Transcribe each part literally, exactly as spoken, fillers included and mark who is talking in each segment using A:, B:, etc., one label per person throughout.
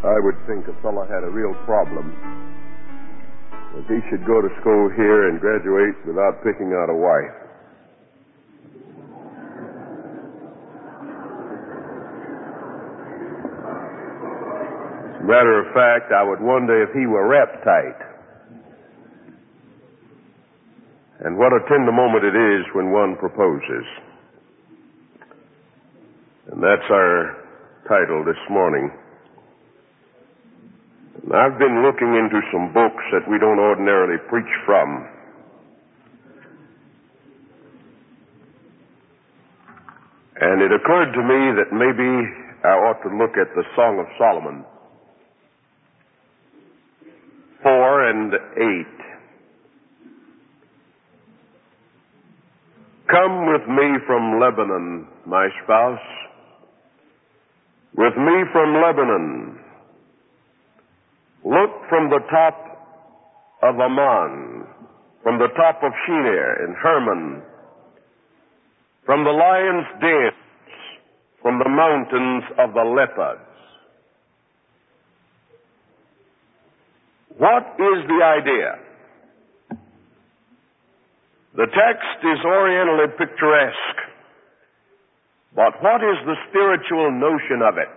A: I would think a fellow had a real problem if he should go to school here and graduate without picking out a wife. As a matter of fact, I would wonder if he were wrapped tight. And what a tender moment it is when one proposes. And that's our title this morning. And I've been looking into some books that we don't ordinarily preach from. And it occurred to me that maybe I ought to look at the Song of Solomon, four and eight. Come with me from Lebanon, my spouse, with me from Lebanon. Look from the top of Ammon, from the top of Shinir and Hermon, from the lion's dens, from the mountains of the leopards. What is the idea? The text is orientally picturesque, but what is the spiritual notion of it?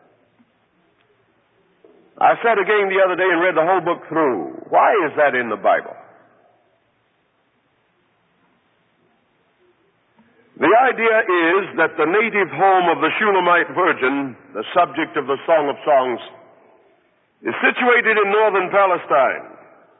A: I said again the other day and read the whole book through. Why is that in the Bible? The idea is that the native home of the Shulamite virgin, the subject of the Song of Songs, is situated in northern Palestine.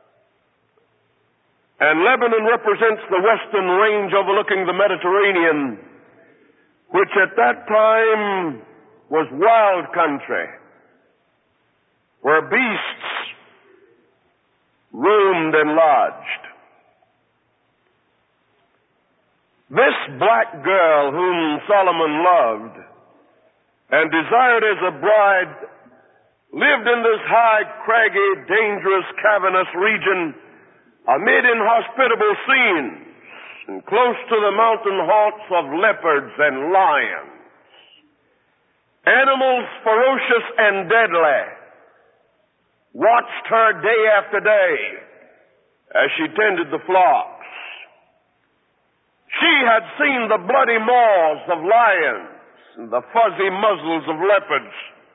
A: And Lebanon represents the western range overlooking the Mediterranean, which at that time was wild country, where beasts roamed and lodged. This black girl whom Solomon loved and desired as a bride lived in this high, craggy, dangerous, cavernous region amid inhospitable scenes and close to the mountain haunts of leopards and lions. Animals ferocious and deadly watched her day after day as she tended the flocks. She had seen the bloody maws of lions and the fuzzy muzzles of leopards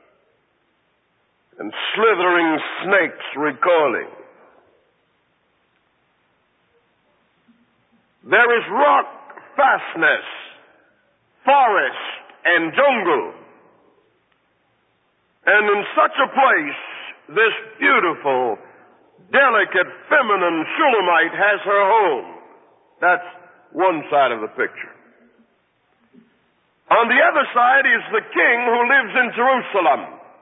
A: and slithering snakes recoiling. There is rock fastness, forest, and jungle. And in such a place, this beautiful, delicate, feminine Shulamite has her home. That's one side of the picture. On the other side is the king who lives in Jerusalem,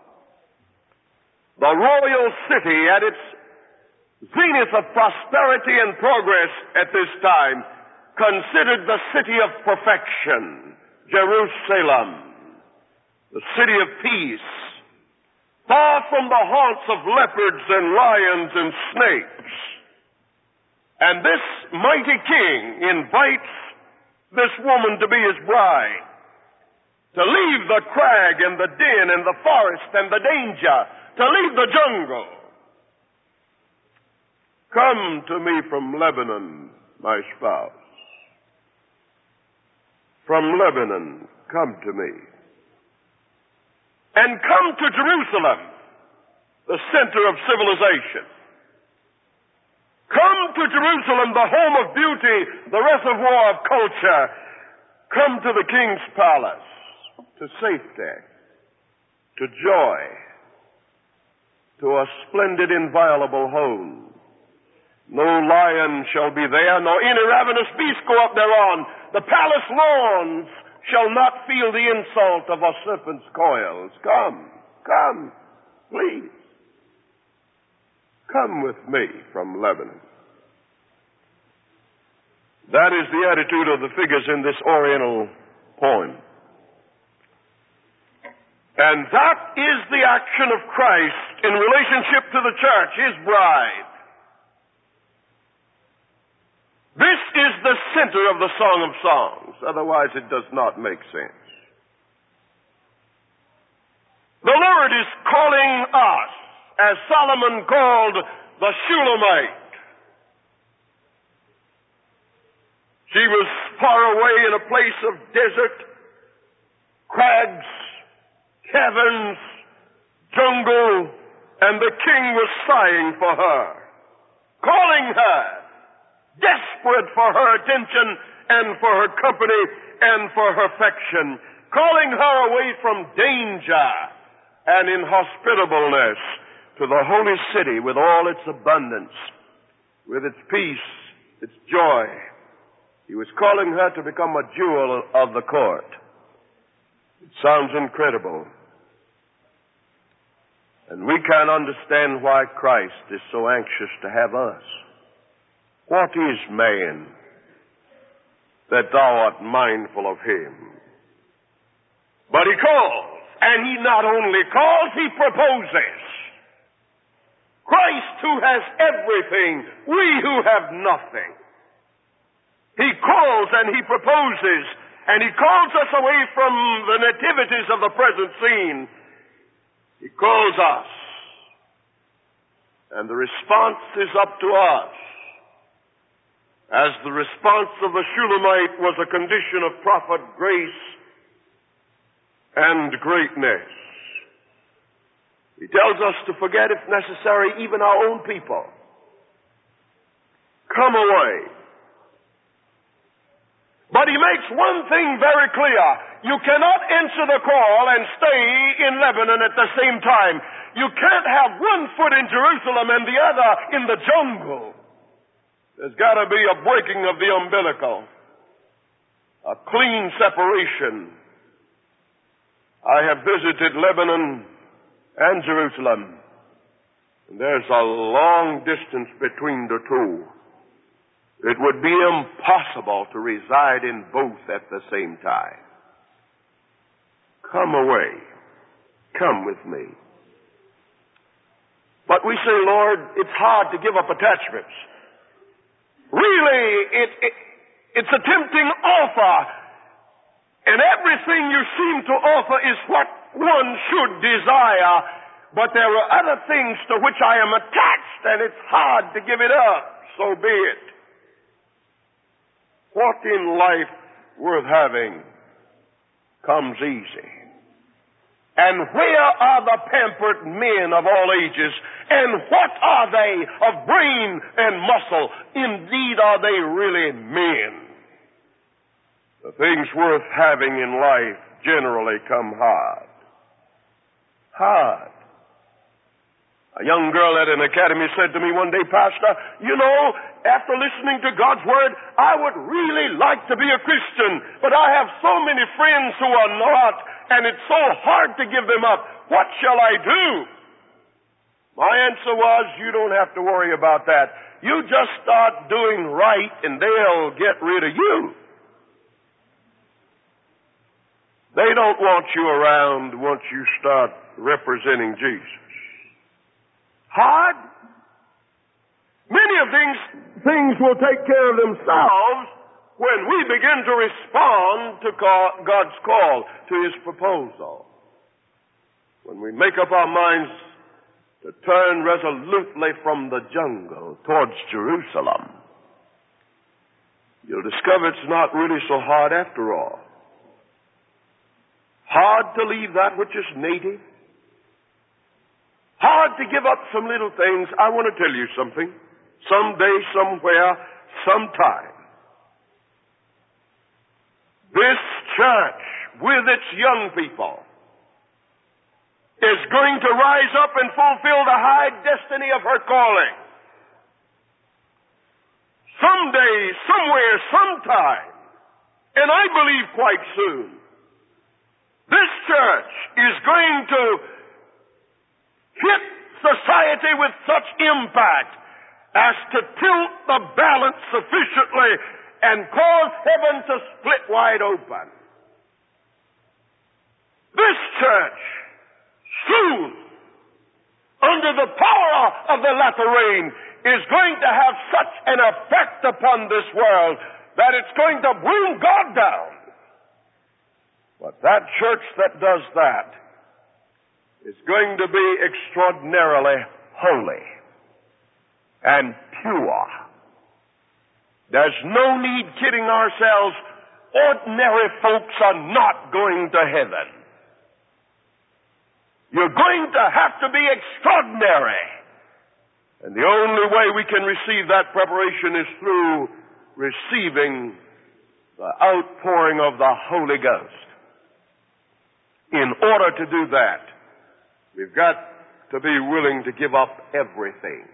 A: the royal city at its zenith of prosperity and progress at this time, considered the city of perfection, Jerusalem, the city of peace, far from the haunts of leopards and lions and snakes. And this mighty king invites this woman to be his bride, to leave the crag and the den and the forest and the danger, to leave the jungle. Come to me from Lebanon, my spouse. From Lebanon, come to me. And come to Jerusalem, the center of civilization. Come to Jerusalem, the home of beauty, the reservoir of culture. Come to the king's palace, to safety, to joy, to a splendid, inviolable home. No lion shall be there, nor any ravenous beast go up thereon. The palace lawns shall not feel the insult of a serpent's coils. Come, come, please. Come with me from Lebanon. That is the attitude of the figures in this Oriental poem. And that is the action of Christ in relationship to the church, his bride. This is the center of the Song of Songs. Otherwise, it does not make sense. The Lord is calling us, as Solomon called the Shulamite. She was far away in a place of desert, crags, caverns, jungle, and the king was sighing for her, calling her, desperate for her attention and for her company and for her affection, calling her away from danger and inhospitableness to the holy city with all its abundance, with its peace, its joy. He was calling her to become a jewel of the court. It sounds incredible. And we can't understand why Christ is so anxious to have us. What is man that thou art mindful of him? But he calls, and he not only calls, he proposes. Christ, who has everything, we who have nothing. He calls and he proposes, and he calls us away from the nativities of the present scene. He calls us, and the response is up to us. As the response of the Shulamite was a condition of prophet grace and greatness. He tells us to forget, if necessary, even our own people. Come away. But he makes one thing very clear. You cannot answer the call and stay in Lebanon at the same time. You can't have one foot in Jerusalem and the other in the jungle. There's got to be a breaking of the umbilical. A clean separation. I have visited Lebanon and Jerusalem. And there's a long distance between the two. It would be impossible to reside in both at the same time. Come away. Come with me. But we say, Lord, it's hard to give up attachments. Really, it, it, it's a tempting offer. And everything you seem to offer is what one should desire. But there are other things to which I am attached, and it's hard to give it up. So be it. What in life worth having comes easy? And where are the pampered men of all ages? And what are they of brain and muscle? Indeed, are they really men? The things worth having in life generally come hard. Hard. A young girl at an academy said to me one day, Pastor, you know, after listening to God's Word, I would really like to be a Christian, but I have so many friends who are not, and it's so hard to give them up. What shall I do? My answer was, you don't have to worry about that. You just start doing right, and they'll get rid of you. They don't want you around once you start representing Jesus. Hard? Many of these things will take care of themselves when we begin to respond to God's call, to His proposal. When we make up our minds to turn resolutely from the jungle towards Jerusalem, you'll discover it's not really so hard after all. Hard to leave that which is native. Hard to give up some little things. I want to tell you something. Someday, somewhere, sometime, this church with its young people is going to rise up and fulfill the high destiny of her calling. Someday, somewhere, sometime, and I believe quite soon, this church is going to hit society with such impact as to tilt the balance sufficiently and cause heaven to split wide open. This church, soon, under the power of the latter rain, is going to have such an effect upon this world that it's going to bring God down. But that church that does that is going to be extraordinarily holy and pure. There's no need kidding ourselves. Ordinary folks are not going to heaven. You're going to have to be extraordinary. And the only way we can receive that preparation is through receiving the outpouring of the Holy Ghost. In order to do that, we've got to be willing to give up everything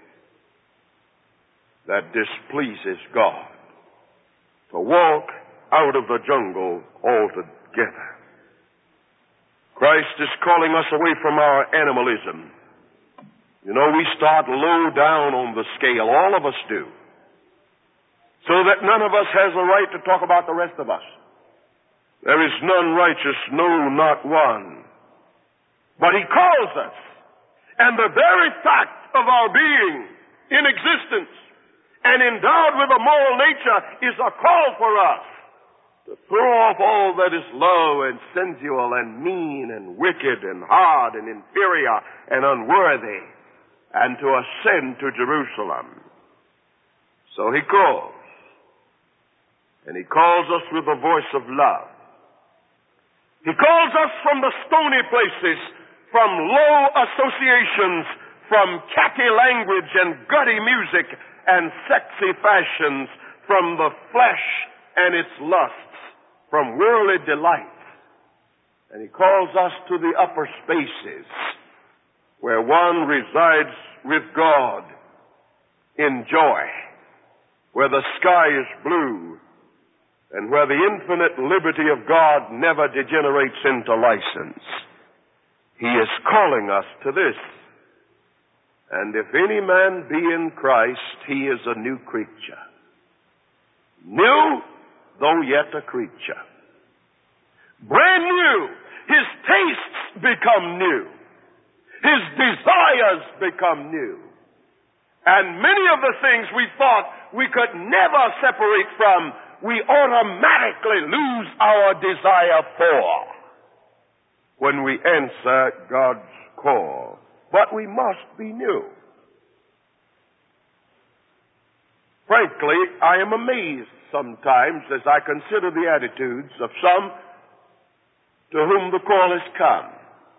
A: that displeases God, to walk out of the jungle altogether. Christ is calling us away from our animalism. You know, we start low down on the scale. All of us do. So that none of us has a right to talk about the rest of us. There is none righteous, no, not one. But He calls us. And the very fact of our being in existence and endowed with a moral nature is a call for us to throw off all that is low and sensual and mean and wicked and hard and inferior and unworthy, and to ascend to Jerusalem. So He calls. And He calls us with the voice of love. He calls us from the stony places, from low associations, from catty language and gutty music and sexy fashions, from the flesh and its lusts, from worldly delights. And He calls us to the upper spaces, where one resides with God in joy, where the sky is blue, and where the infinite liberty of God never degenerates into license. He is calling us to this. And if any man be in Christ, he is a new creature. New, though yet a creature. Brand new. His tastes become new. His desires become new. And many of the things we thought we could never separate from, we automatically lose our desire for when we answer God's call. But we must be new. Frankly, I am amazed sometimes as I consider the attitudes of some to whom the call has come.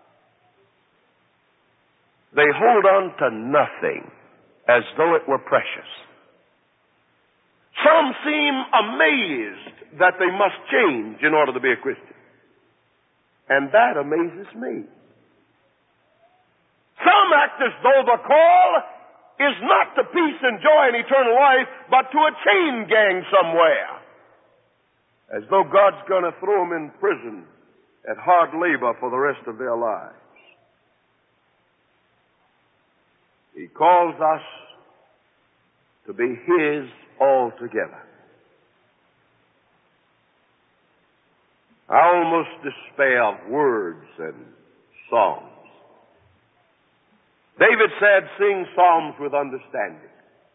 A: They hold on to nothing as though it were precious. Some seem amazed that they must change in order to be a Christian. And that amazes me. Some act as though the call is not to peace and joy and eternal life, but to a chain gang somewhere. As though God's going to throw them in prison at hard labor for the rest of their lives. He calls us to be His altogether. I almost despair of words and songs. David said, sing psalms with understanding.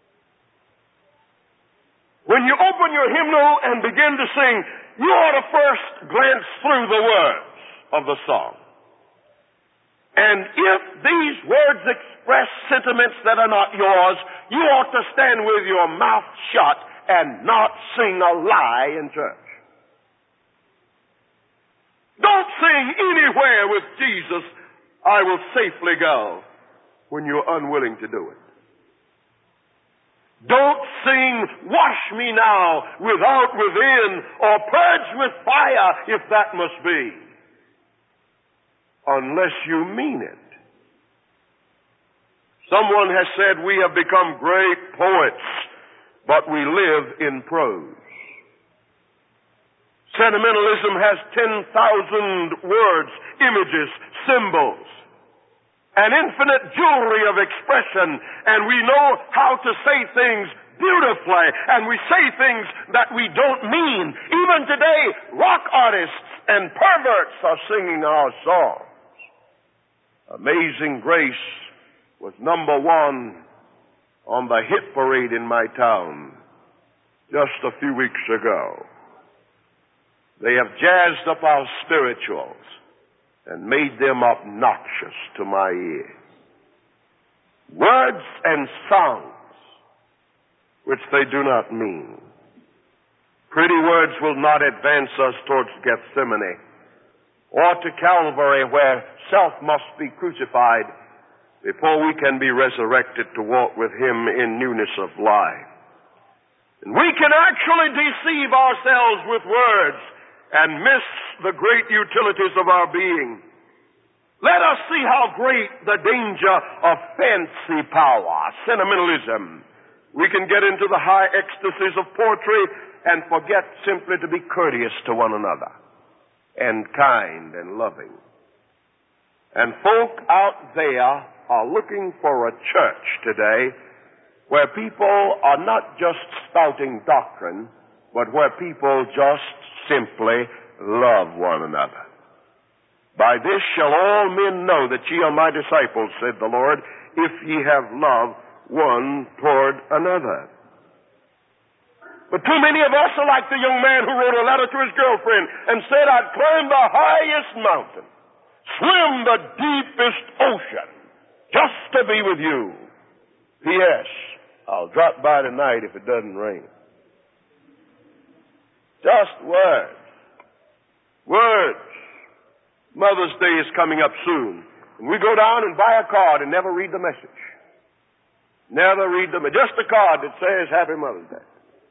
A: When you open your hymnal and begin to sing, you ought to first glance through the words of the song. And if these words express sentiments that are not yours, you ought to stand with your mouth shut and not sing a lie in church. Don't sing anywhere with Jesus, I will safely go, when you're unwilling to do it. Don't sing, wash me now, without, within, or purge with fire, if that must be, unless you mean it. Someone has said we have become great poets, but we live in prose. Sentimentalism has ten thousand words, images, symbols, an infinite jewelry of expression, and we know how to say things beautifully, and we say things that we don't mean. Even today, rock artists and perverts are singing our songs. Amazing Grace was number one on the hit parade in my town just a few weeks ago. They have jazzed up our spirituals and made them obnoxious to my ear. Words and songs which they do not mean. Pretty words will not advance us towards Gethsemane or to Calvary, where self must be crucified before we can be resurrected to walk with Him in newness of life. And we can actually deceive ourselves with words and miss the great utilities of our being. Let us see how great the danger of fancy power, sentimentalism. We can get into the high ecstasies of poetry and forget simply to be courteous to one another and kind and loving. And folk out there are looking for a church today where people are not just spouting doctrine, but where people just simply love one another. By this shall all men know that ye are my disciples, said the Lord, if ye have love one toward another. But too many of us are like the young man who wrote a letter to his girlfriend and said, I'd climb the highest mountain, swim the deepest ocean, just to be with you. P S I'll drop by tonight if it doesn't rain. Just words. Words. Mother's Day is coming up soon. And we go down and buy a card and never read the message. Never read the message. Just a card that says Happy Mother's Day.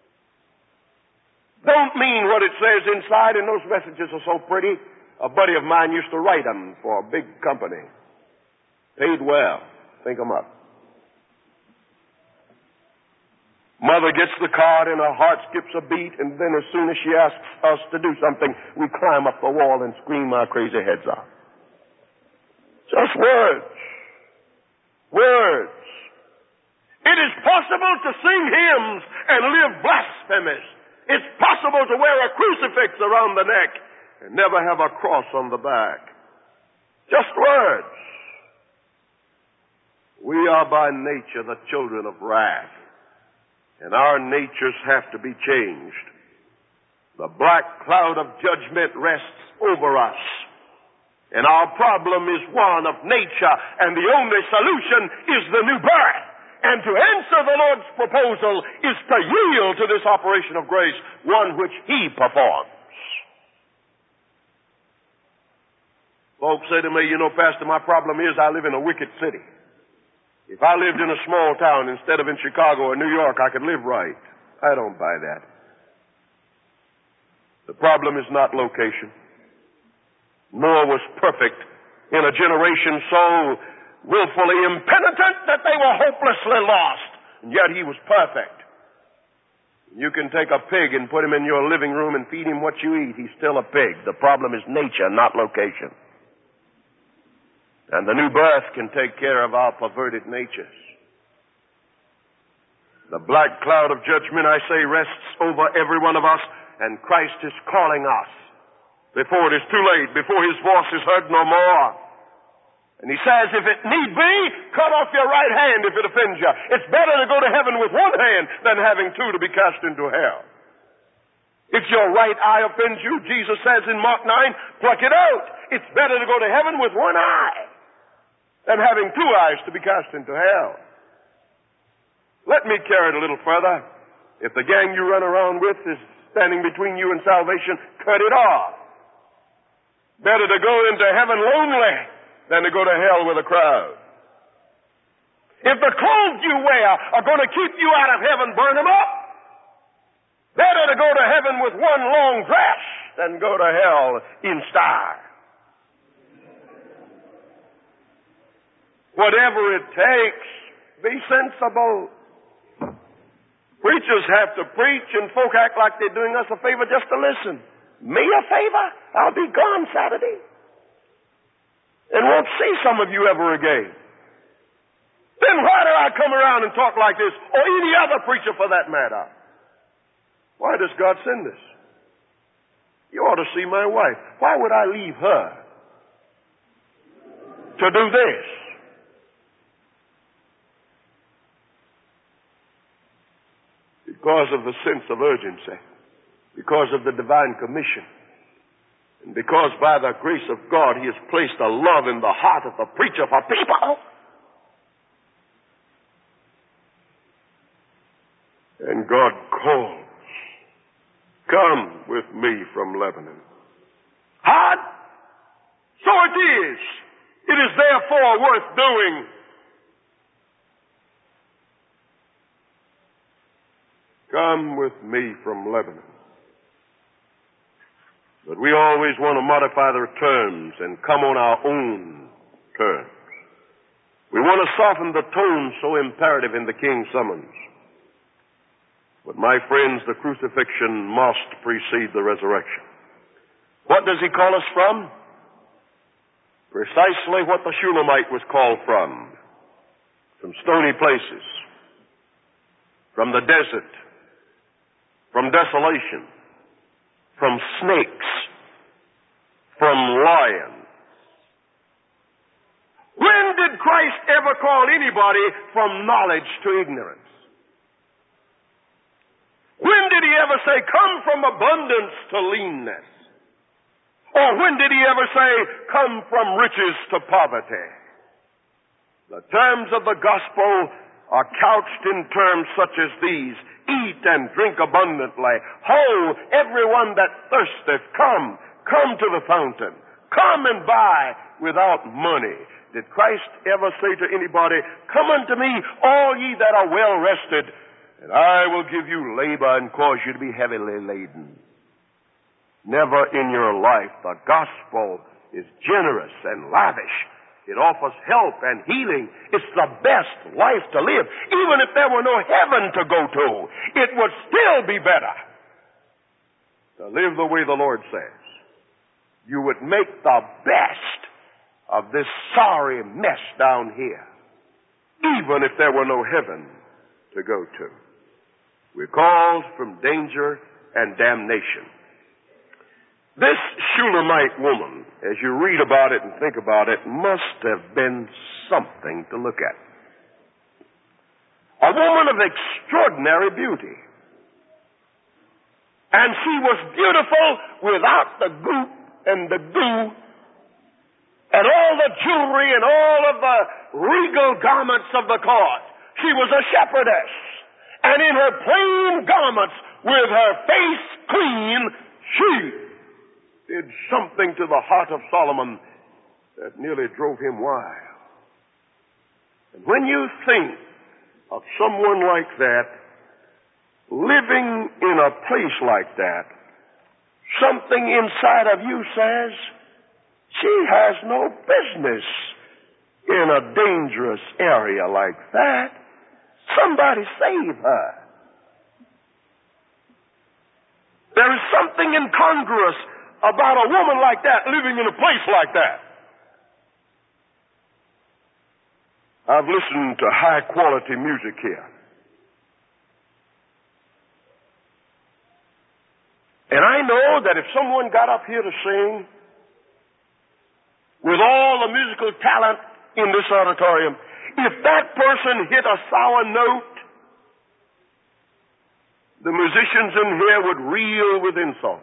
A: Don't mean what it says inside, and those messages are so pretty. A buddy of mine used to write them for a big company. Paid well. Think them up. Mother gets the card and her heart skips a beat, and then as soon as she asks us to do something, we climb up the wall and scream our crazy heads off. Just words. Words. It is possible to sing hymns and live blasphemous. It's possible to wear a crucifix around the neck and never have a cross on the back. Just words. We are by nature the children of wrath, and our natures have to be changed. The black cloud of judgment rests over us, and our problem is one of nature, and the only solution is the new birth. And to answer the Lord's proposal is to yield to this operation of grace, one which He performs. Folks say to me, you know, Pastor, my problem is I live in a wicked city. If I lived in a small town instead of in Chicago or New York, I could live right. I don't buy that. The problem is not location. Noah was perfect in a generation so willfully impenitent that they were hopelessly lost. And yet he was perfect. You can take a pig and put him in your living room and feed him what you eat. He's still a pig. The problem is nature, not location. And the new birth can take care of our perverted natures. The black cloud of judgment, I say, rests over every one of us, and Christ is calling us before it is too late, before His voice is heard no more. And He says, if it need be, cut off your right hand if it offends you. It's better to go to heaven with one hand than having two to be cast into hell. If your right eye offends you, Jesus says in Mark nine, pluck it out. It's better to go to heaven with one eye than having two eyes to be cast into hell. Let me carry it a little further. If the gang you run around with is standing between you and salvation, cut it off. Better to go into heaven lonely than to go to hell with a crowd. If the clothes you wear are going to keep you out of heaven, burn them up. Better to go to heaven with one long dress than go to hell in style. Whatever it takes, be sensible. Preachers have to preach, and folk act like they're doing us a favor just to listen. Me a favor? I'll be gone Saturday. And won't see some of you ever again. Then why do I come around and talk like this, or any other preacher for that matter? Why does God send this? You ought to see my wife. Why would I leave her to do this? Because of the sense of urgency. Because of the divine commission. And because by the grace of God he has placed a love in the heart of the preacher for people, and God calls, come with me from Lebanon. Hard? So it is. It is therefore worth doing. Come with me from Lebanon. But we always want to modify the terms and come on our own terms. We want to soften the tone so imperative in the king's summons. But my friends, the crucifixion must precede the resurrection. What does he call us from? Precisely what the Shulamite was called from. From stony places. From the desert. From desolation. From snakes. From lions. When did Christ ever call anybody from knowledge to ignorance? When did he ever say, come from abundance to leanness? Or when did he ever say, come from riches to poverty? The terms of the gospel are couched in terms such as these. Eat and drink abundantly. Ho, everyone that thirsteth, come. Come to the fountain. Come and buy without money. Did Christ ever say to anybody, come unto me, all ye that are well rested, and I will give you labor and cause you to be heavily laden? Never in your life. The gospel is generous and lavish. It offers help and healing. It's the best life to live. Even if there were no heaven to go to, it would still be better to live the way the Lord says. You would make the best of this sorry mess down here, even if there were no heaven to go to. We're called from danger and damnation. This Shulamite woman, as you read about it and think about it, must have been something to look at. A woman of extraordinary beauty. And she was beautiful without the goop and the goo and all the jewelry and all of the regal garments of the court. She was a shepherdess. And in her plain garments, with her face clean, she did something to the heart of Solomon that nearly drove him wild. And when you think of someone like that, living in a place like that, something inside of you says, she has no business in a dangerous area like that. Somebody save her. There is something incongruous about a woman like that living in a place like that. I've listened to high quality music here. And I know that if someone got up here to sing with all the musical talent in this auditorium, if that person hit a sour note, the musicians in here would reel with insult.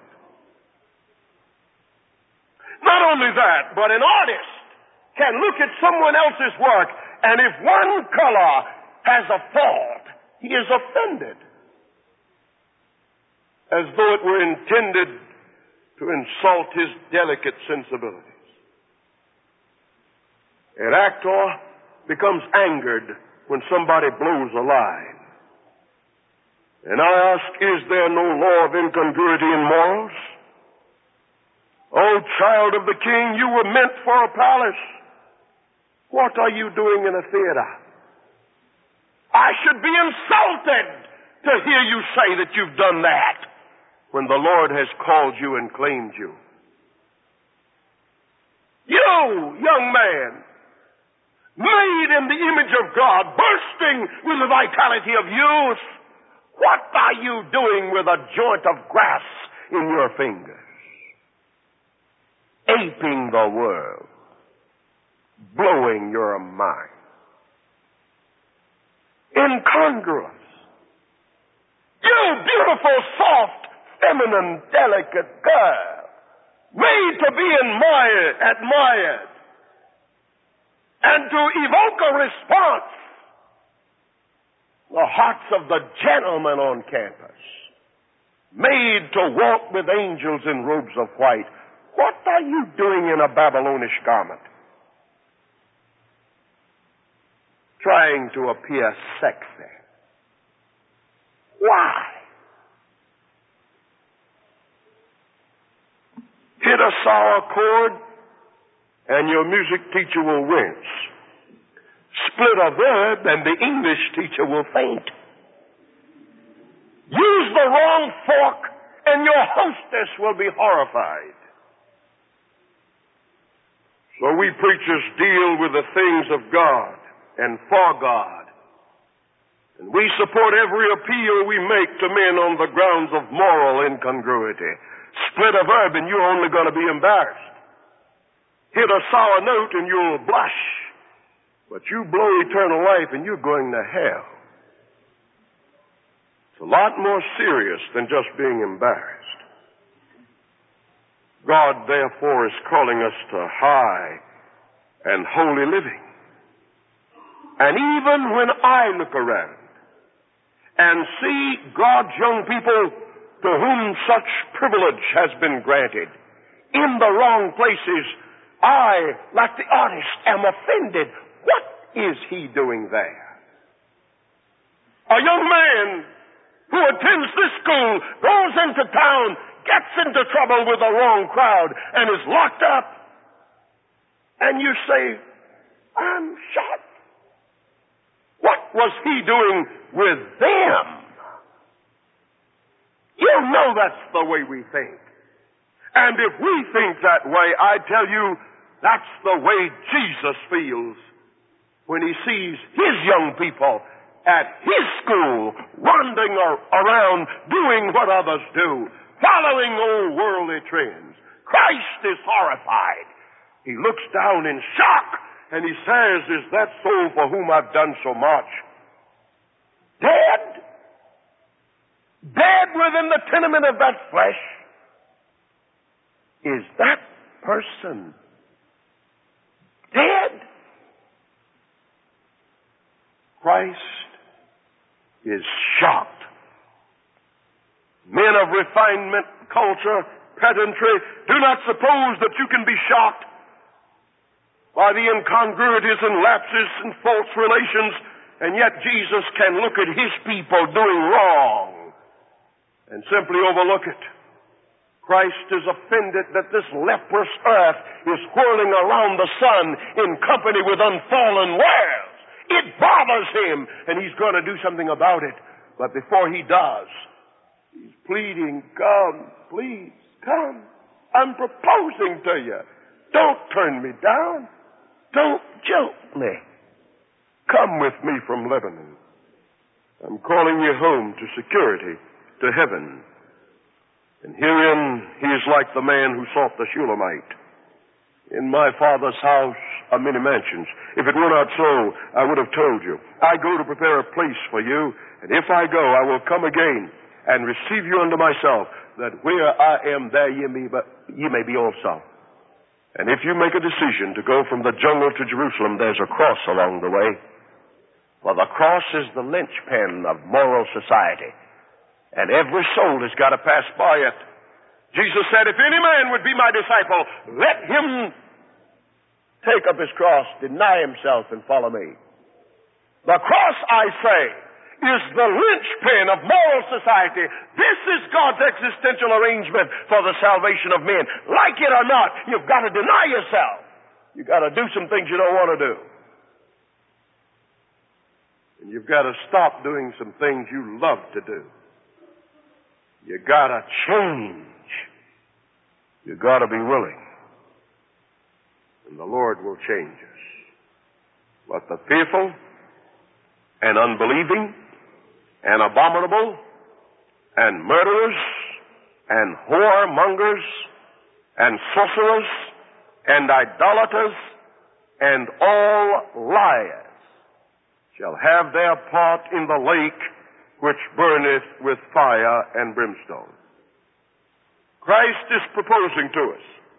A: Not only that, but an artist can look at someone else's work, and if one color has a fault, he is offended, as though it were intended to insult his delicate sensibilities. An actor becomes angered when somebody blows a line. And I ask, is there no law of incongruity in morals? Oh, child of the king, you were meant for a palace. What are you doing in a theater? I should be insulted to hear you say that you've done that when the Lord has called you and claimed you. You, young man, made in the image of God, bursting with the vitality of youth, what are you doing with a joint of grass in your fingers? Aping the world, blowing your mind. Incongruous. You beautiful, soft, feminine, delicate girl. made to be admired, admired, and to evoke a response. The hearts of the gentleman on campus, made to walk with angels in robes of white. What are you doing in a Babylonish garment? Trying to appear sexy. Why? Hit a sour chord and your music teacher will wince. Split a verb and the English teacher will faint. Use the wrong fork and your hostess will be horrified. So we preachers deal with the things of God and for God. And we support every appeal we make to men on the grounds of moral incongruity. Split a verb and you're only going to be embarrassed. Hit a sour note and you'll blush. But you blow eternal life and you're going to hell. It's a lot more serious than just being embarrassed. God, therefore, is calling us to high and holy living. And even when I look around and see God's young people to whom such privilege has been granted in the wrong places, I, like the artist, am offended. What is he doing there? A young man who attends this school goes into town, gets into trouble with the wrong crowd, and is locked up. And you say, I'm shocked. What was he doing with them? You know that's the way we think. And if we think that way, I tell you, that's the way Jesus feels when he sees his young people at his school wandering around doing what others do, following old worldly trends. Christ is horrified. He looks down in shock and he says, is that soul for whom I've done so much dead? Dead within the tenement of that flesh? Is that person dead? Christ is shocked. Men of refinement, culture, pedantry, do not suppose that you can be shocked by the incongruities and lapses and false relations, and yet Jesus can look at his people doing wrong and simply overlook it. Christ is offended that this leprous earth is whirling around the sun in company with unfallen worlds. It bothers him, and he's going to do something about it. But before he does, he's pleading, come, please, come. I'm proposing to you. Don't turn me down. Don't joke me. Come with me from Lebanon. I'm calling you home to security, to heaven. And herein he is like the man who sought the Shulamite. In my Father's house are many mansions. If it were not so, I would have told you. I go to prepare a place for you, and if I go, I will come again and receive you unto myself, that where I am, there ye may, ye may be also. And if you make a decision to go from the jungle to Jerusalem, there's a cross along the way. For the cross is the linchpin of moral society. And every soul has got to pass by it. Jesus said, if any man would be my disciple, let him take up his cross, deny himself, and follow me. The cross, I say, is the linchpin of moral society. This is God's existential arrangement for the salvation of men. Like it or not, you've got to deny yourself. You've got to do some things you don't want to do. And you've got to stop doing some things you love to do. You've got to change. You've got to be willing. And the Lord will change us. But the fearful and unbelieving and abominable and murderers and whoremongers and sorcerers and idolaters and all liars shall have their part in the lake which burneth with fire and brimstone. Christ is proposing to us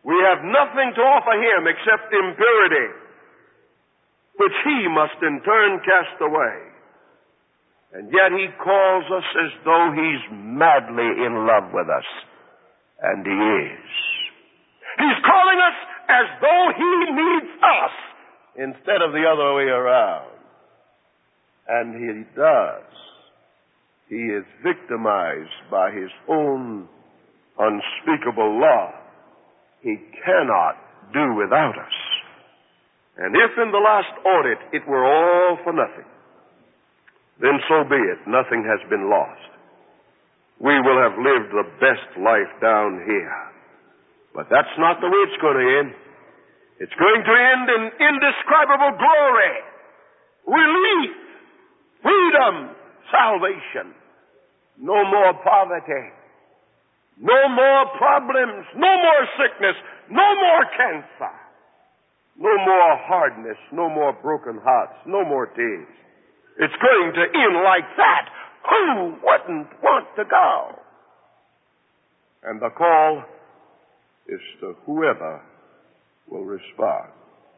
A: We have nothing to offer him except impurity, which he must in turn cast away. And yet he calls us as though he's madly in love with us. And he is. He's calling us as though he needs us instead of the other way around. And he does. He is victimized by his own unspeakable love. He cannot do without us. And if in the last audit it were all for nothing, then so be it. Nothing has been lost. We will have lived the best life down here. But that's not the way it's going to end. It's going to end in indescribable glory, relief, freedom, salvation. No more poverty. No more problems. No more sickness. No more cancer. No more hardness. No more broken hearts. No more tears. It's going to end like that. Who wouldn't want to go? And the call is to whoever will respond.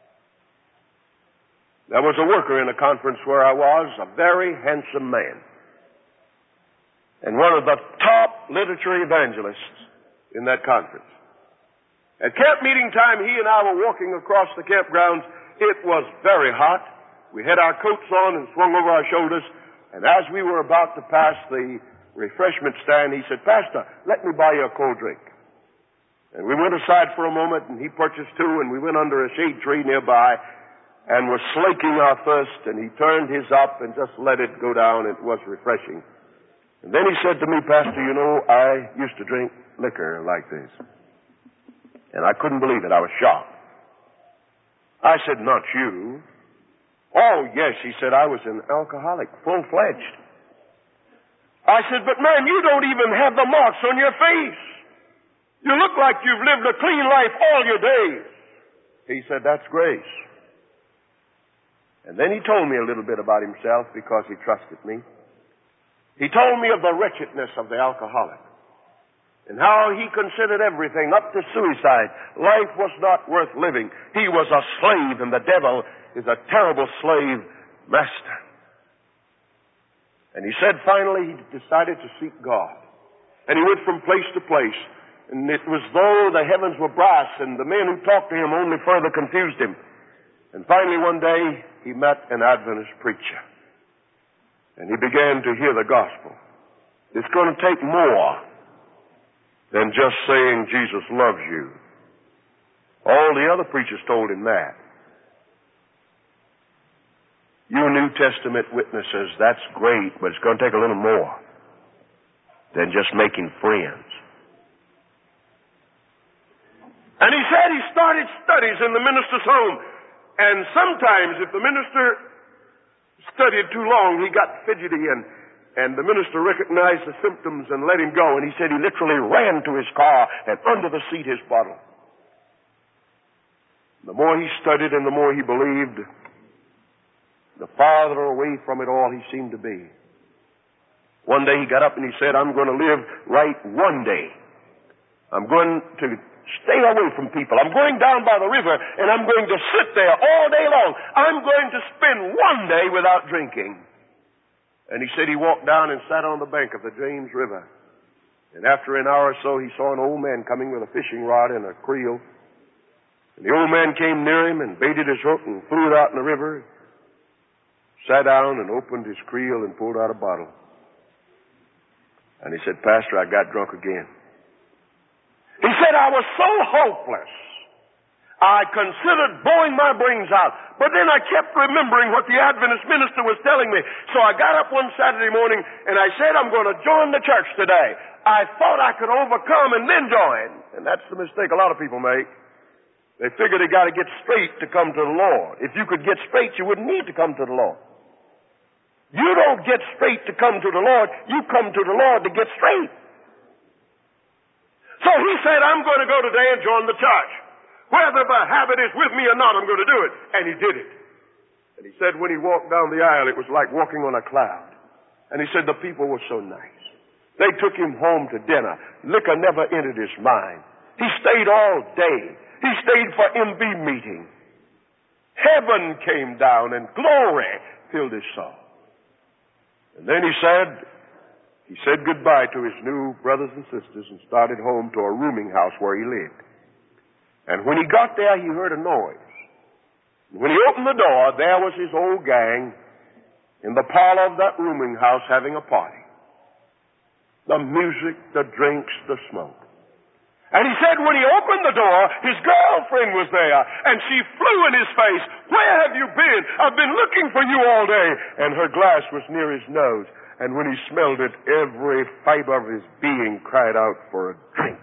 A: There was a worker in a conference where I was, a very handsome man, and one of the top literature evangelists in that conference. At camp meeting time, he and I were walking across the campgrounds. It was very hot. We had our coats on and swung over our shoulders, and as we were about to pass the refreshment stand, he said, "Pastor, let me buy you a cold drink." And we went aside for a moment, and he purchased two, and we went under a shade tree nearby and were slaking our thirst, and he turned his up and just let it go down. It was refreshing. And then he said to me, "Pastor, you know, I used to drink liquor like this." And I couldn't believe it. I was shocked. I said, "Not you." "Oh, yes," he said, "I was an alcoholic, full-fledged." I said, "But man, you don't even have the marks on your face. You look like you've lived a clean life all your days." He said, "That's grace." And then he told me a little bit about himself because he trusted me. He told me of the wretchedness of the alcoholic and how he considered everything up to suicide. Life was not worth living. He was a slave, and the devil is a terrible slave master. And he said finally he decided to seek God. And he went from place to place. And it was though the heavens were brass, and the men who talked to him only further confused him. And finally one day he met an Adventist preacher. And he began to hear the gospel. It's going to take more than just saying Jesus loves you. All the other preachers told him that. You New Testament witnesses, that's great, but it's going to take a little more than just making friends. And he said he started studies in the minister's home. And sometimes if the minister studied too long, he got fidgety, and, and the minister recognized the symptoms and let him go. And he said he literally ran to his car and under the seat his bottle. The more he studied and the more he believed, the farther away from it all he seemed to be. One day he got up and he said, "I'm going to live right one day. I'm going to stay away from people. I'm going down by the river and I'm going to sit there all day long. I'm going to spend one day without drinking." And he said he walked down and sat on the bank of the James River. And after an hour or so, he saw an old man coming with a fishing rod and a creel. And the old man came near him and baited his hook and threw it out in the river, sat down and opened his creel and pulled out a bottle. And he said, "Pastor, I got drunk again." He said, "I was so hopeless. I considered blowing my brains out. But then I kept remembering what the Adventist minister was telling me. So I got up one Saturday morning and I said, I'm going to join the church today. I thought I could overcome and then join." And that's the mistake a lot of people make. They figure they got to get straight to come to the Lord. If you could get straight, you wouldn't need to come to the Lord. You don't get straight to come to the Lord. You come to the Lord to get straight. So he said, "I'm going to go today and join the church. Whether the habit is with me or not, I'm going to do it." And he did it. And he said when he walked down the aisle, it was like walking on a cloud. And he said the people were so nice. They took him home to dinner. Liquor never entered his mind. He stayed all day. He stayed for M V meeting. Heaven came down and glory filled his soul. And then he said, he said goodbye to his new brothers and sisters and started home to a rooming house where he lived. And when he got there, he heard a noise. And when he opened the door, there was his old gang in the parlor of that rooming house having a party. The music, the drinks, the smoke. And he said when he opened the door, his girlfriend was there, and she flew in his face. Where have you been? I've been looking for you all day. And her glass was near his nose. And when he smelled it, every fiber of his being cried out for a drink.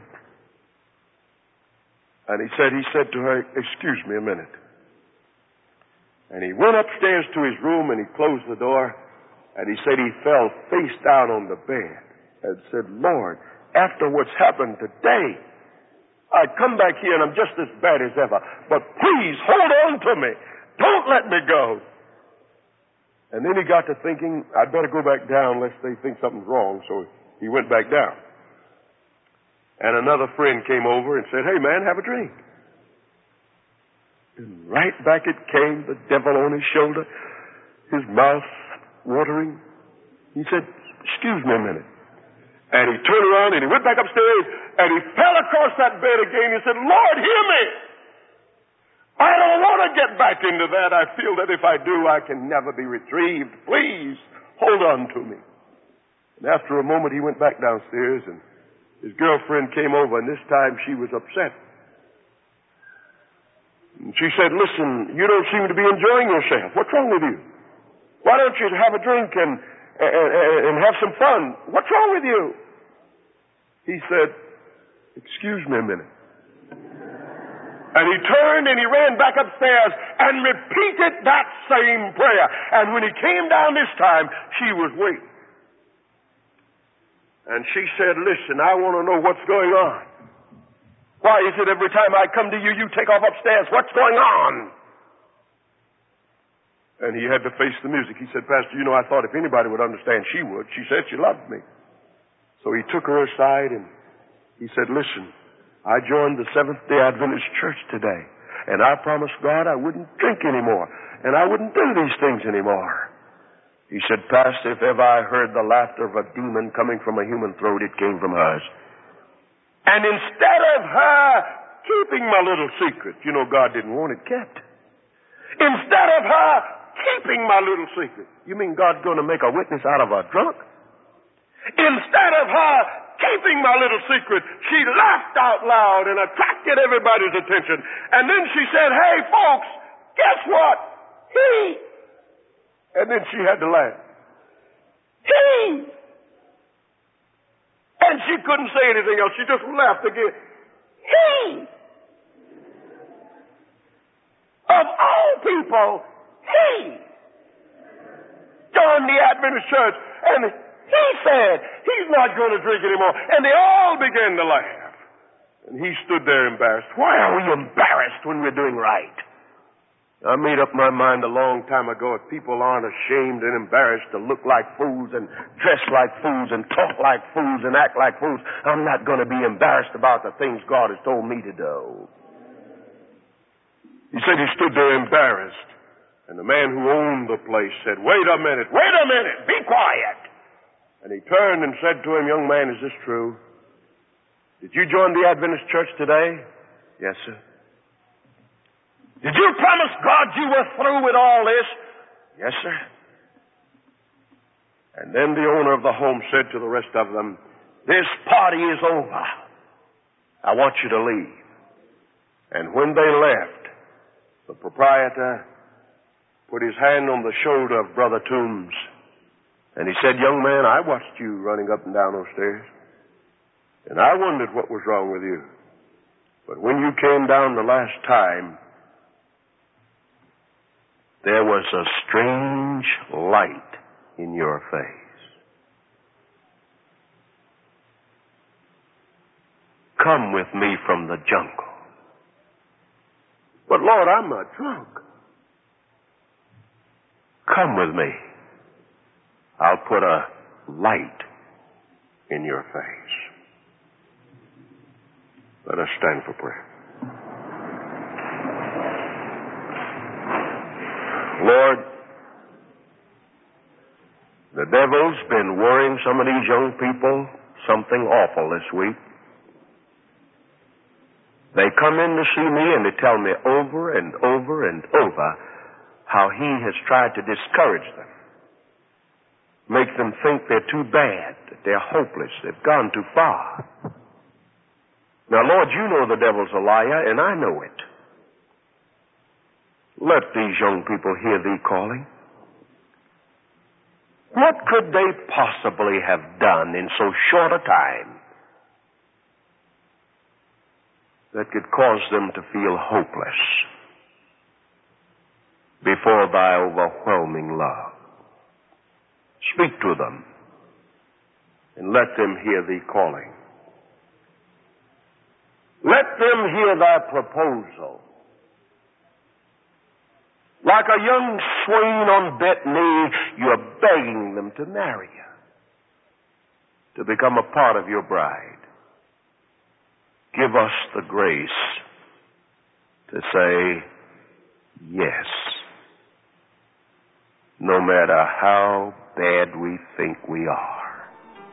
A: And he said, he said to her, excuse me a minute. And he went upstairs to his room and he closed the door. And he said he fell face down on the bed and said, Lord, after what's happened today, I come back here and I'm just as bad as ever. But please hold on to me. Don't let me go. And then he got to thinking, I'd better go back down lest they think something's wrong. So he went back down. And another friend came over and said, hey man, have a drink. And right back it came, the devil on his shoulder, his mouth watering. He said, excuse me a minute. And he turned around and he went back upstairs and he fell across that bed again. He said, Lord, hear me. I don't want to get back into that. I feel that if I do, I can never be retrieved. Please hold on to me. And after a moment, he went back downstairs and his girlfriend came over, and this time she was upset. And she said, listen, you don't seem to be enjoying yourself. What's wrong with you? Why don't you have a drink and, and, and have some fun? What's wrong with you? He said, excuse me a minute. And he turned and he ran back upstairs and repeated that same prayer. And when he came down this time, she was waiting. And she said, listen, I want to know what's going on. Why is it every time I come to you, you take off upstairs? What's going on? And he had to face the music. He said, Pastor, you know, I thought if anybody would understand, she would. She said she loved me. So he took her aside and he said, listen, I joined the Seventh-day Adventist Church today. And I promised God I wouldn't drink anymore. And I wouldn't do these things anymore. He said, Pastor, if ever I heard the laughter of a demon coming from a human throat, it came from hers. And instead of her keeping my little secret, you know God didn't want it kept. Instead of her keeping my little secret, you mean God's going to make a witness out of a drunk? Instead of her keeping my little secret, she laughed out loud and attracted everybody's attention. And then she said, hey folks, guess what? He... And then she had to laugh. He! And she couldn't say anything else. She just laughed again. He! Of all people, he! Joined the Adventist Church. And he said he's not going to drink anymore. And they all began to laugh. And he stood there embarrassed. Why are we embarrassed when we're doing right? I made up my mind a long time ago, if people aren't ashamed and embarrassed to look like fools and dress like fools and talk like fools and act like fools, I'm not going to be embarrassed about the things God has told me to do. He said he stood there embarrassed. And the man who owned the place said, wait a minute, wait a minute, be quiet. And he turned and said to him, young man, is this true? Did you join the Adventist Church today? Yes, sir. Did you promise God you were through with all this? Yes, sir. And then the owner of the home said to the rest of them, this party is over. I want you to leave. And when they left, the proprietor put his hand on the shoulder of Brother Toombs, and he said, young man, I watched you running up and down those stairs, and I wondered what was wrong with you. But when you came down the last time, there was a strange light in your face. Come with me from the jungle. But Lord, I'm not drunk. Come with me. I'll put a light in your face. Let us stand for prayer. Lord, the devil's been worrying some of these young people something awful this week. They come in to see me and they tell me over and over and over how he has tried to discourage them, make them think they're too bad, that they're hopeless, they've gone too far. Now, Lord, you know the devil's a liar, and I know it. Let these young people hear thee calling. What could they possibly have done in so short a time that could cause them to feel hopeless before thy overwhelming love? Speak to them and let them hear thee calling. Let them hear thy proposal. Like a young swain on bent knee, you are begging them to marry you, to become a part of your bride. Give us the grace to say yes, no matter how bad we think we are.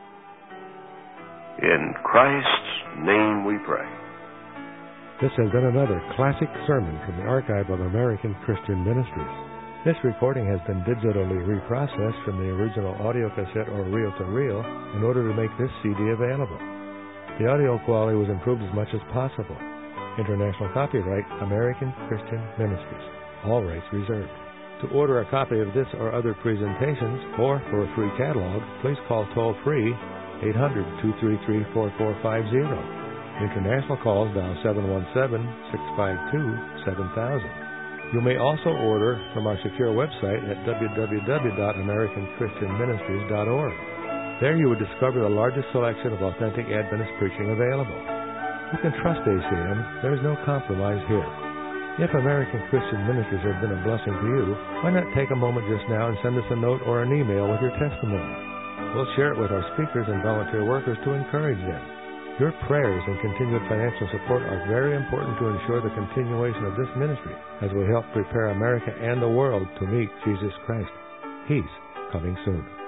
A: In Christ's name we pray.
B: This has been another classic sermon from the archive of American Christian Ministries. This recording has been digitally reprocessed from the original audio cassette or reel-to-reel in order to make this C D available. The audio quality was improved as much as possible. International copyright, American Christian Ministries. All rights reserved. To order a copy of this or other presentations, or for a free catalog, please call toll-free eight hundred, two three three, four four five zero. International calls dial seven one seven, six five two, seven thousand. You may also order from our secure website at w w w dot american christian ministries dot org. There you would discover the largest selection of authentic Adventist preaching available. You can trust A C M. There is no compromise here. If American Christian Ministries has been a blessing to you, why not take a moment just now and send us a note or an email with your testimony? We'll share it with our speakers and volunteer workers to encourage them. Your prayers and continued financial support are very important to ensure the continuation of this ministry as we help prepare America and the world to meet Jesus Christ. He's coming soon.